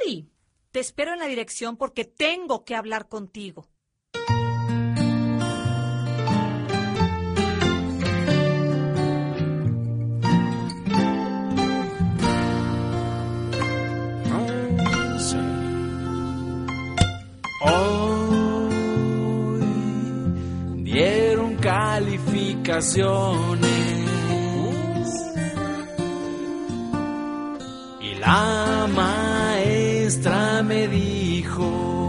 voy. Te espero en la dirección porque tengo que hablar contigo. Hoy dieron calificaciones y la maestra me dijo: